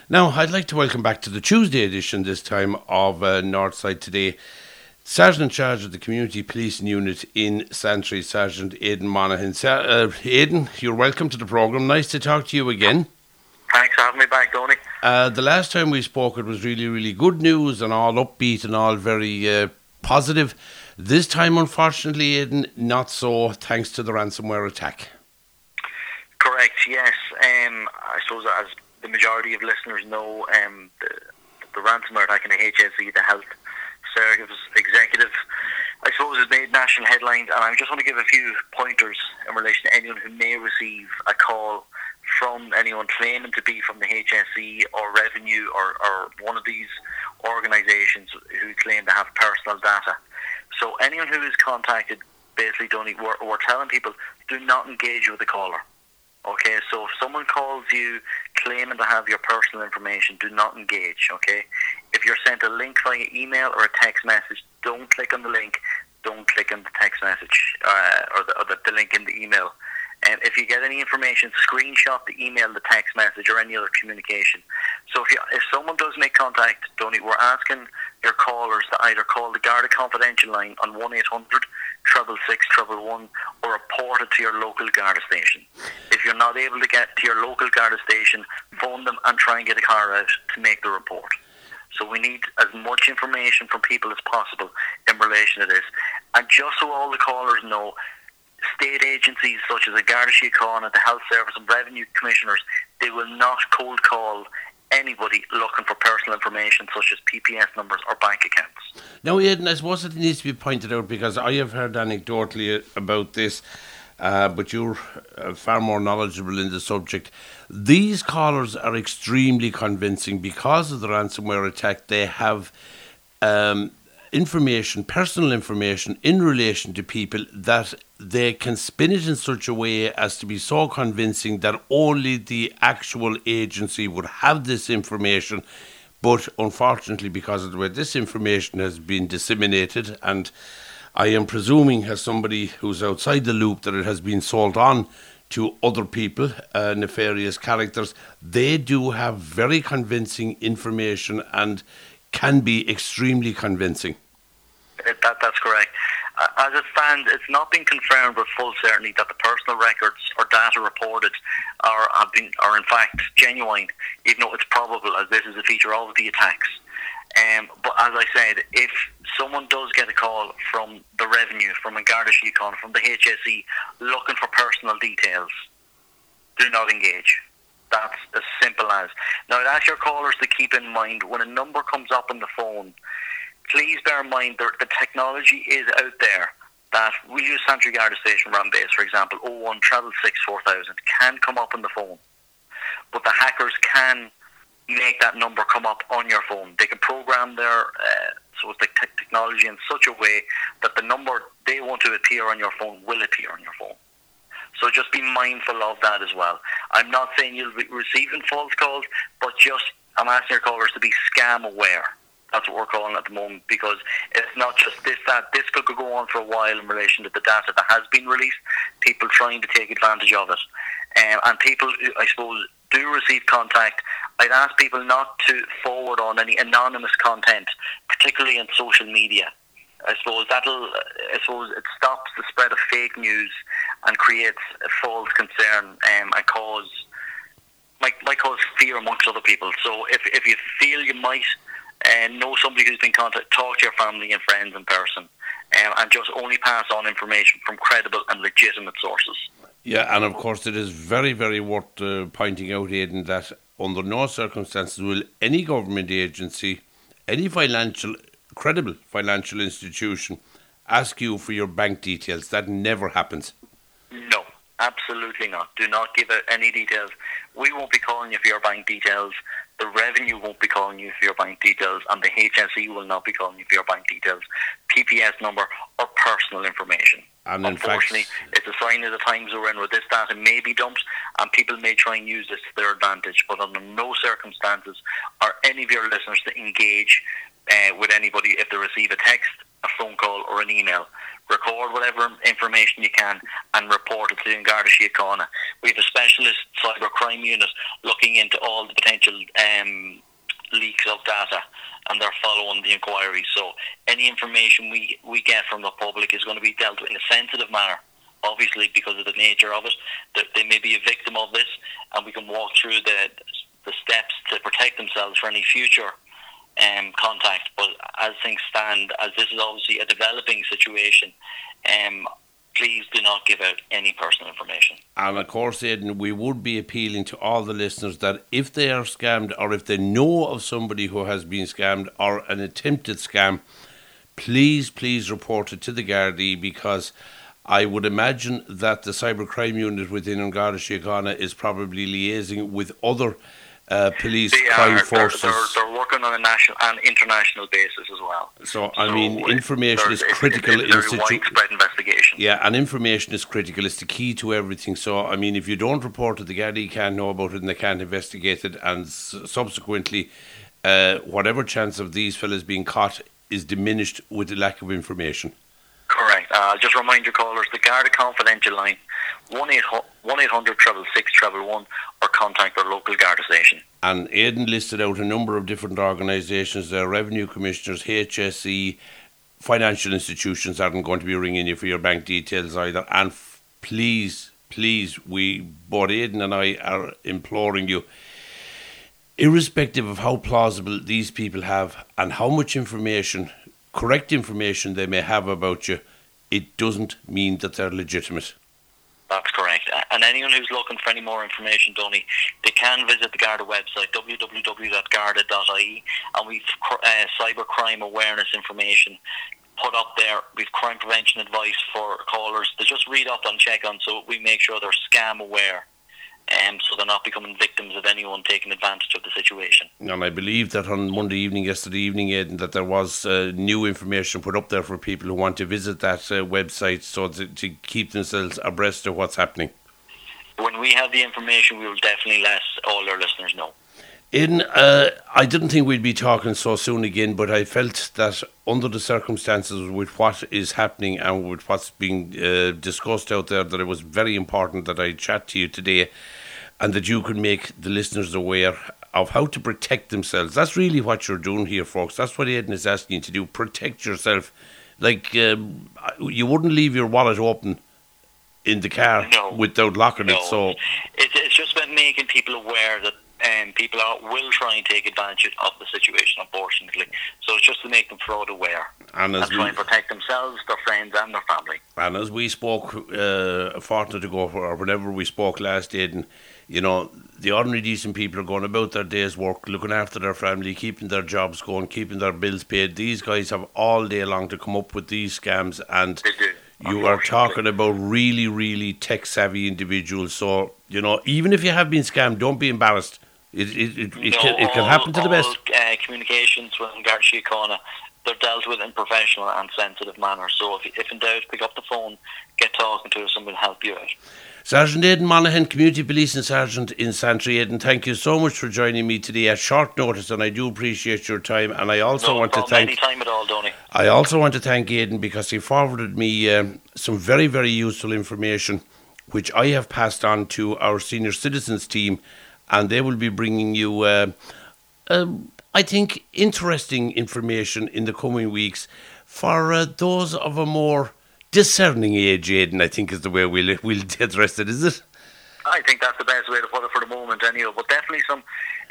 Now, I'd like to welcome back to the Tuesday edition this time of Northside Today, Sergeant in charge of the Community Policing Unit in Santry, Sergeant Aidan Monaghan. Aidan, you're welcome to the programme. Nice to talk to you again. Thanks for having me back, Tony. The last time we spoke, it was really, really good news and all upbeat and all very positive. This time, unfortunately, Aidan, not so, thanks to the ransomware attack. Correct, yes. I suppose as the majority of listeners know, the ransomware attack in the HSE, the Health Service Executive, I suppose has made national headlines, and I just want to give a few pointers in relation to anyone who may receive a call from anyone claiming to be from the HSE or Revenue or one of these organisations who claim to have personal data. So anyone who is contacted, basically, we're telling people, do not engage with the caller. Okay, so if someone calls you claiming to have your personal information, do not engage, okay? If you're sent a link via email or a text message, don't click on the link, don't click on the text message or the link in the email. And if you get any information, screenshot the email, the text message, or any other communication. So if someone does make contact, Tony, we're asking your callers to either call the Garda Confidential line on 1-800-666-111 or report it to your local Garda station. If you're not able to get to your local Garda station, phone them and try and get a car out to make the report. So we need as much information from people as possible in relation to this. And just so all the callers know, state agencies such as the Garda Síochána, the Health Service and Revenue Commissioners, they will not cold call anybody looking for personal information such as PPS numbers or bank accounts. Now, Aidan, I suppose it needs to be pointed out because I have heard anecdotally about this, but you're far more knowledgeable in the subject. These callers are extremely convincing because of the ransomware attack. They have information, personal information in relation to people that they can spin it in such a way as to be so convincing that only the actual agency would have this information. But unfortunately, because of the way this information has been disseminated, and I am presuming as somebody who's outside the loop that it has been sold on to other people, nefarious characters, they do have very convincing information and can be extremely convincing. That's correct. As it stands, it's not been confirmed with full certainty that the personal records or data reported are in fact genuine, even though it's probable, as this is a feature of the attacks. But as I said, if someone does get a call from the Revenue, from a Garda Síochána, from the HSE, looking for personal details, do not engage. That's as simple as. Now, I'd ask your callers to keep in mind, when a number comes up on the phone, please bear in mind that the technology is out there, that we use Santry Garda Station Rambase, for example, 01 666 4000 can come up on the phone. But the hackers can make that number come up on your phone. They can program their technology in such a way that the number they want to appear on your phone will appear on your phone. So just be mindful of that as well. I'm not saying you'll be receiving false calls, but I'm asking your callers to be scam aware. That's what we're calling at the moment, because it's not just this could go on for a while in relation to the data that has been released, people trying to take advantage of it. And people, I suppose, do receive contact. I'd ask people not to forward on any anonymous content, particularly on social media. I suppose it stops the spread of fake news and creates a false concern and might cause fear amongst other people. So if you feel you might know somebody who's been contacted, talk to your family and friends in person, and just only pass on information from credible and legitimate sources. Yeah, and of course it is very, very worth pointing out, Aidan, that under no circumstances will any government agency, any credible financial institution, ask you for your bank details. That never happens. No, absolutely not. Do not give out any details. We won't be calling you for your bank details. The Revenue won't be calling you for your bank details, and the HSE will not be calling you for your bank details, PPS number, or personal information. And unfortunately, it's a sign of the times we're in where this data may be dumped, and people may try and use this to their advantage. But under no circumstances are any of your listeners to engage with anybody if they receive a text a phone call or an email. Record whatever information you can and report it to the Garda Síochána. We have a specialist cyber crime unit looking into all the potential leaks of data, and they're following the inquiry. So any information we get from the public is going to be dealt with in a sensitive manner, obviously because of the nature of it. That they may be a victim of this, and we can walk through the steps to protect themselves for any future contact. But as things stand, as this is obviously a developing situation, please do not give out any personal information. And of course, Aidan, we would be appealing to all the listeners that if they are scammed, or if they know of somebody who has been scammed or an attempted scam, please report it to the Gardaí, because I would imagine that the cybercrime unit within Garda Síochána is probably liaising with other police crime forces. They're working on a national and international basis as well. So I mean, information is critical in a widespread investigation. Yeah, and information is critical. It's the key to everything. So I mean, if you don't report it, the Gardaí can't know about it and they can't investigate it, and subsequently, whatever chance of these fellas being caught is diminished with the lack of information. Correct. Just remind your callers, the Garda confidential line, 1-800-666-111, or contact their local Garda station. And Aidan listed out a number of different organisations there: revenue commissioners, HSE, financial institutions aren't going to be ringing you for your bank details either. And please, we, both Aidan and I, are imploring you, irrespective of how plausible these people have and how much information, correct information they may have about you, it doesn't mean that they're legitimate. That's correct. And anyone who's looking for any more information, Donny, they can visit the Garda website, www.garda.ie, and we've cybercrime awareness information put up there. We've crime prevention advice for callers to just read up and check on, so we make sure they're scam aware. So they're not becoming victims of anyone taking advantage of the situation. And I believe that on yesterday evening, Aidan, that there was new information put up there for people who want to visit that website, so to keep themselves abreast of what's happening. When we have the information, we will definitely let all our listeners know. Aidan, I didn't think we'd be talking so soon again, but I felt that under the circumstances with what is happening and with what's being discussed out there, that it was very important that I chat to you today and that you could make the listeners aware of how to protect themselves. That's really what you're doing here, folks. That's what Aidan is asking you to do. Protect yourself. Like, you wouldn't leave your wallet open in the car without locking it. So it's just about making people aware that people will try and take advantage of the situation, unfortunately. So it's just to make them fraud aware and try and protect themselves, their friends and their family. And as we spoke a fortnight ago, or whenever we spoke last, Aidan, you know, the ordinary decent people are going about their day's work, looking after their family, keeping their jobs going, keeping their bills paid. These guys have all day long to come up with these scams, and they do. You are talking about really tech-savvy individuals. So, you know, even if you have been scammed, don't be embarrassed. It can happen to the best. Communications with Garda Síochána, they're dealt with in professional and sensitive manner. So if in doubt, pick up the phone, get talking to us, and we'll help you out. Sergeant Aidan Monaghan, Community Policing Sergeant in Santry. Aidan, thank you so much for joining me today at short notice, and I do appreciate your time. And I also want to thank... any time at all, Donny. I also want to thank Aidan because he forwarded me some very useful information, which I have passed on to our senior citizens team, and they will be bringing you, I think, interesting information in the coming weeks for those of a more discerning age, Aidan, I think is the way we'll address it, is it? I think that's the best way to put it for the moment, anyway. But definitely some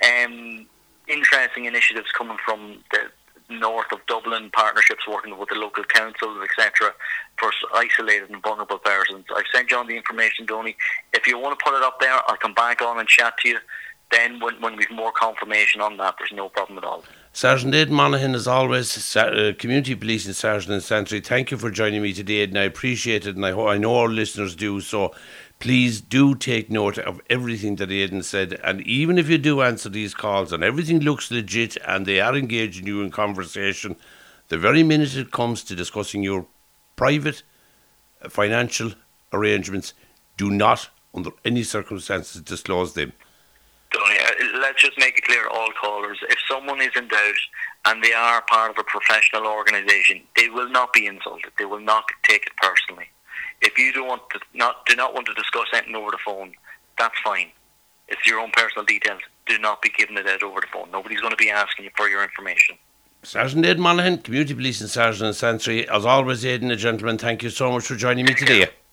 interesting initiatives coming from the north of Dublin, partnerships working with the local councils, etc., for isolated and vulnerable persons. I've sent you on the information, Donny. If you want to put it up there, I'll come back on and chat to you. Then when we've more confirmation on that, there's no problem at all. Sergeant Aidan Monaghan, as always, Community Policing Sergeant in Santry, thank you for joining me today, and I appreciate it, and I know our listeners do, so please do take note of everything that Aidan said, and even if you do answer these calls and everything looks legit and they are engaging you in conversation, the very minute it comes to discussing your private financial arrangements, do not, under any circumstances, disclose them. Let's just make it clear to all callers, if someone is in doubt and they are part of a professional organisation, they will not be insulted. They will not take it personally. If you do not want to discuss anything over the phone, that's fine. It's your own personal details. Do not be giving it out over the phone. Nobody's going to be asking you for your information. Sergeant Aidan Monaghan, Community Policing Sergeant in Santry. As always, Aidan, a gentleman, thank you so much for joining me today.